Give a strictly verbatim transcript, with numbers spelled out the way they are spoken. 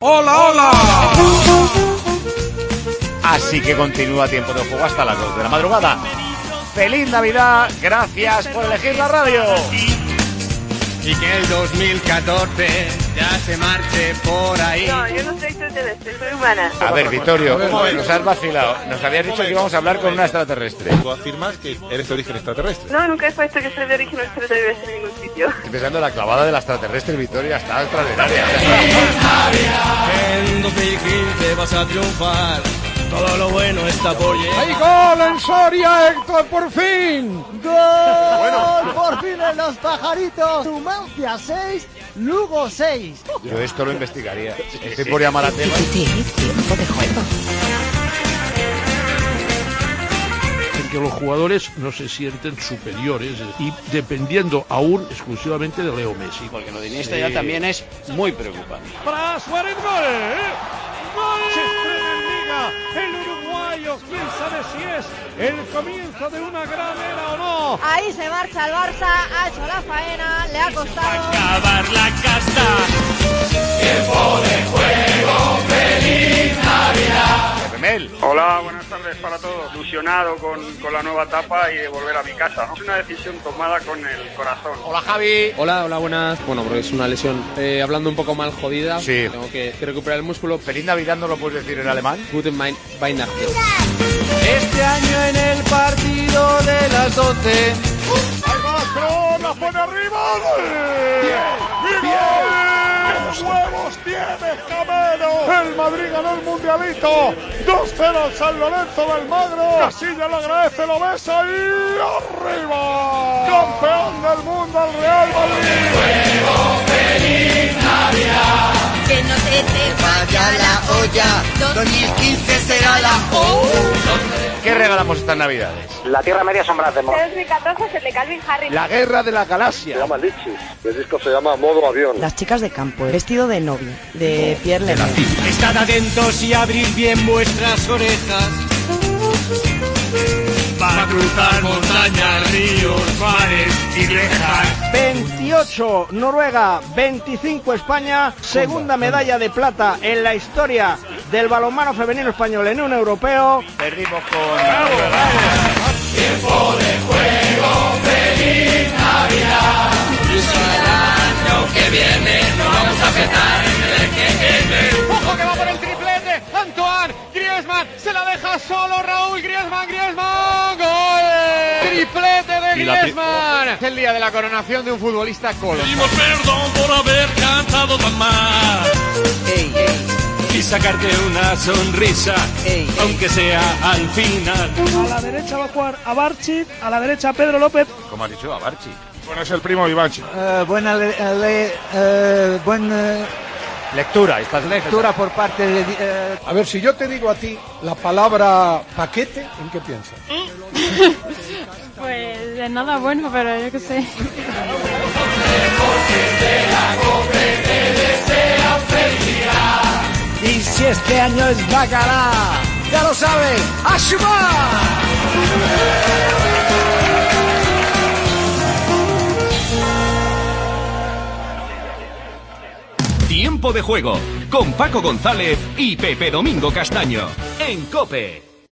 ¡Hola, hola! Así que continúa Tiempo de Juego hasta las dos de la madrugada. ¡Feliz Navidad! Gracias por elegir la radio. Y que el dos mil catorce ya se marche por ahí. No, yo no soy extraterrestre, soy humana. A ver, Vittorio, nos has vacilado. Nos habías dicho que íbamos a hablar con una extraterrestre. Tú afirmas que eres de origen extraterrestre. No, nunca he puesto que soy de origen extraterrestre en ningún sitio. Estoy pensando en la clavada de la extraterrestre, Vittoria, está extraordinaria. En dos mil quince vas a triunfar. Todo lo bueno está por llegar. ¡Hay gol en Soria, Héctor, por fin! ¡Gol! Bueno. Por fin en los pajaritos. Numancia seis, Lugo seis. Yo esto lo investigaría. Estoy por llamar a tema. Tiempo de Juego. En que los jugadores no se sienten superiores y dependiendo aún exclusivamente de Leo Messi. Porque lo de Iniesta sí. ya también es muy preocupante. ¡Para Suárez, gol! ¡Gol! Se estrena en Liga el uruguayo. ¿Quién sabe si es el comienzo de una gran era o no? Ahí se marcha el Barça, ha hecho la faena, le ha costado acabar la casta. Tiempo de Juego, feliz Navidad. Hola, buenas tardes para todos. Ilusionado con, con la nueva etapa y de volver a mi casa, ¿no? Es una decisión tomada con el corazón. Hola, Javi. Hola, hola, buenas. Bueno, porque es una lesión, eh, hablando un poco mal jodida. Sí. Tengo que, que recuperar el músculo. Feliz Navidad, ¿no lo puedes decir en alemán? Guten Weihnachten. Este año en el partido de las doce. ¡Ahí va, la pone arriba! ¡Bien! ¡Bien! ¡Huevos tienes, Camero! El Madrid ganó el Mundialito. dos cero al San Lorenzo del Magro. Casilla lo agradece, lo besa y arriba. Campeón del mundo el Real Madrid. ¡Juego, feliz Navidad! Que no se te vaya la olla. dos mil quince será la O. ¿Qué regalamos estas Navidades? La Tierra Media Sombras de Mor. dos mil catorce es el de Calvin Harris. La Guerra de la Galaxia. Se llama Lichis. El disco se llama Modo Avión. Las chicas de campo. Vestido de novia. De Pierre Lemay. Estad atentos y abrid bien vuestras orejas. Para cruzar montañas, ríos, mares y rejas. veintiocho Noruega, veinticinco España, segunda medalla de plata en la historia del balonmano femenino español en un europeo. Perdimos con... ¡Bravo, bravo! Tiempo de Juego, feliz Navidad. Y el año que viene nos vamos a petar en el que ¡Ojo que va por el triplete! Antoine Griezmann se la deja solo Raúl Griezmann, Griezmann, ¡gol! Triplete de Griezmann. Es el día de la coronación de un futbolista colo. Pedimos perdón por haber cantado tan mal. Ey, ey. Y sacarte una sonrisa, ey, ey. aunque sea al final. A la derecha va a jugar a Barchi, a la derecha Pedro López. ¿Cómo has dicho? A Barchi. Bueno, es el primo de Ivanchi. Uh, buena le, le, uh, buena lectura, estás lectura por parte de... Uh... A ver, si yo te digo a ti la palabra paquete, ¿en qué piensas? Pues de nada bueno, pero yo qué sé. Y si este año es bacalá, ya lo sabes, ¡a sumar! Tiempo de Juego con Paco González y Pepe Domingo Castaño en COPE.